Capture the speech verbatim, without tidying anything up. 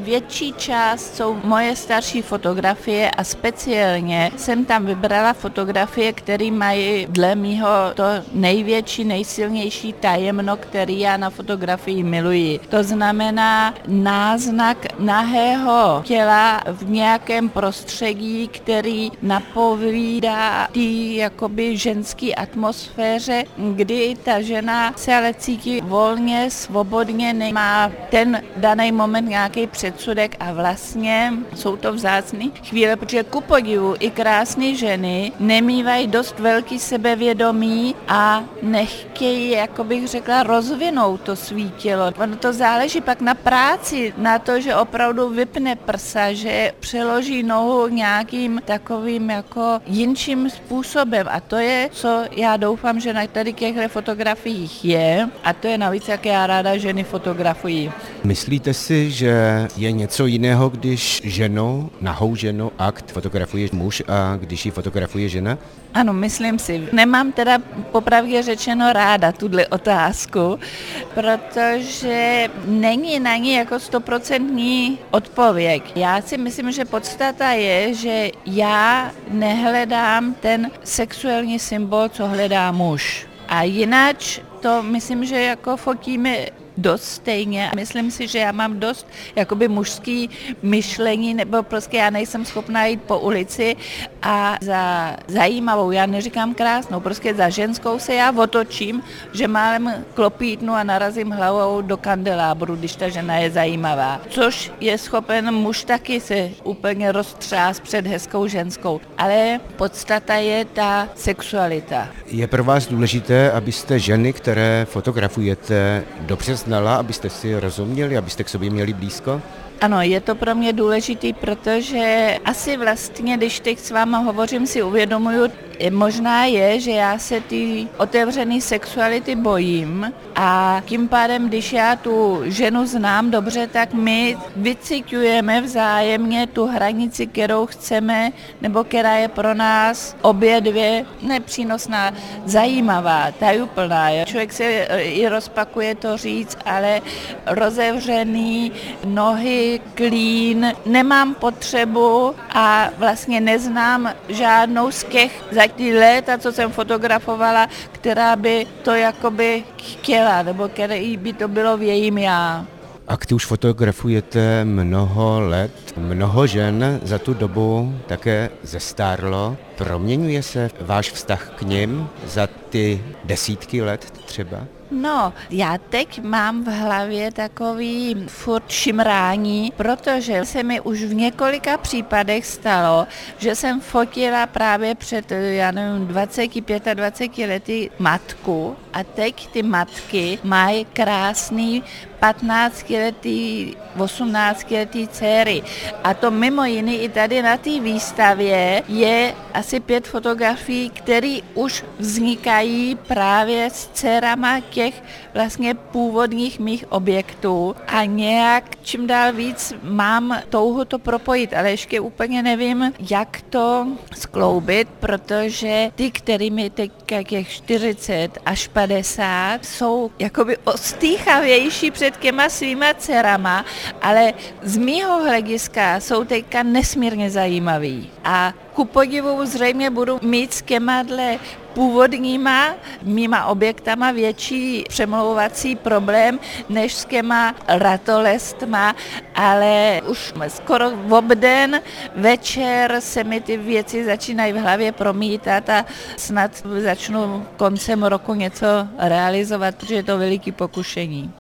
větší část jsou moje starší fotografie a speciálně jsem tam vybrala fotografie, které mají dle mýho to největší, nejsilnější tajemno, který já na fotografii miluji. To znamená náznak nahého těla v nějakém prostředí, který napovídá té jakoby ženské atmosféře, kdy ta žena se ale cítí volně, svobodně, nemá ten daný moment nějaký předsudek a vlastně jsou to vzácné chvíle, protože ku podivu i krásné ženy nemývají dost velký sebevědomí a nechtějí, jako bych řekla, rozvinout to svý tělo. Ono to záleží pak na práci, na to, že opravdu vypne prsa, že přeloží nohu nějakým takovým jako jinčím způsobem a to je, co já doufám, že na tady těchto fotografiích je a to je navíc, jak já ráda ženy fotografují. Myslíte si, že je něco jiného, když ženu, nahou ženu, akt fotografuje muž a když ji fotografuje žena? Ano, myslím si. Nemám teda popravdě řečeno ráda tuhle otázku, protože není na ní jako stoprocentní odpověď. Já si myslím, že podstata je, že já nehledám ten sexuální symbol, co hledá muž. A jinak to myslím, že jako fotíme dost stejně. Myslím si, že já mám dost jakoby mužský myšlení, nebo prostě já nejsem schopná jít po ulici a za zajímavou, já neříkám krásnou, prostě za ženskou se já otočím, že málem klopítnu a narazím hlavou do kandelábru, když ta žena je zajímavá. Což je schopen muž taky se úplně roztřást před hezkou ženskou. Ale podstata je ta sexualita. Je pro vás důležité, abyste ženy, které fotografujete, dobře znala, abyste si rozuměli, abyste k sobě měli blízko? Ano, je to pro mě důležitý, protože asi vlastně, když teď s váma hovořím, si uvědomuju, možná je, že já se ty otevřené sexuality bojím a tím pádem, když já tu ženu znám dobře, tak my vyciťujeme vzájemně tu hranici, kterou chceme, nebo která je pro nás obě dvě nepřínosná, zajímavá, tajuplná. Jo. Člověk se i rozpakuje to říct, ale rozevřený, nohy, klín, nemám potřebu a vlastně neznám žádnou z těch za ty léta, co jsem fotografovala, která by to jakoby chtěla, nebo který by to bylo v jejím já. Akty už fotografujete mnoho let, mnoho žen za tu dobu také zestárlo. Proměňuje se váš vztah k nim za ty desítky let třeba? No, já teď mám v hlavě takový furt šimrání, protože se mi už v několika případech stalo, že jsem fotila právě před, já nevím, dvacet, dvacet pět lety matku a teď ty matky mají krásný patnáctiletý, osmnáctiletý dcery. A to mimo jiný i tady na té výstavě je asi pět fotografií, které už vznikají právě s dcerama těch vlastně původních mých objektů a nějak čím dál víc mám touhu to propojit, ale ještě úplně nevím, jak to skloubit, protože ty, kterými teď těch čtyřicet až padesát jsou jakoby ostýchavější před těma svýma dcerama, ale z mýho hlediska jsou teďka nesmírně zajímavý. A ku podivu zřejmě budu mít s těmadle původníma mýma objektama větší přemlouvací problém než s těma ratolestma, ale už skoro v obden večer se mi ty věci začínají v hlavě promítat a snad začnu koncem roku něco realizovat, protože je to veliký pokušení.